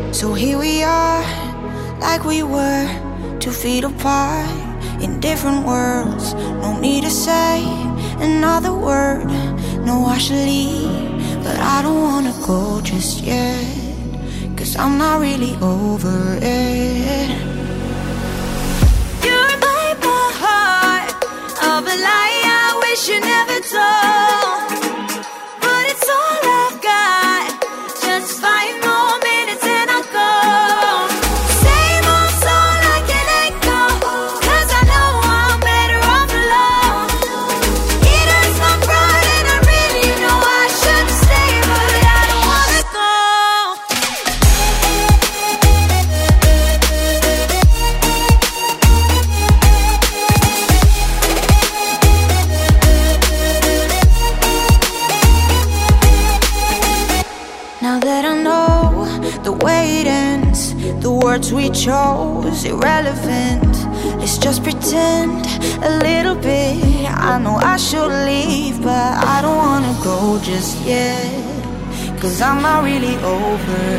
So here we are, like we were, 2 feet apart, in different worlds. No need to say another word. No, I should leave, but I don't wanna go just yet, 'cause I'm not really over it. You break my heart of a lie I wish you never told, but it's all I've got. Just 5 more minutes and I'll go. Same old song like an echo, 'cause I know I'm better off alone. It hurts my pride and I really know I should stay, but I don't wanna go. Now that I know the way it ends, the words we chose irrelevant. Let's just pretend a little bit. I know I should leave, but I don't wanna go just yet, 'cause I'm not really over